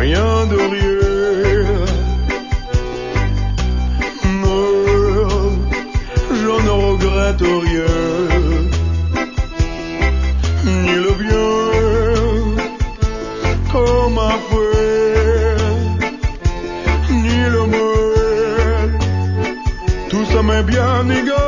rien de rien. Non, je ne regrette rien, ni le bien comme ma frère, ni le mal. Tout ça m'est bien égal.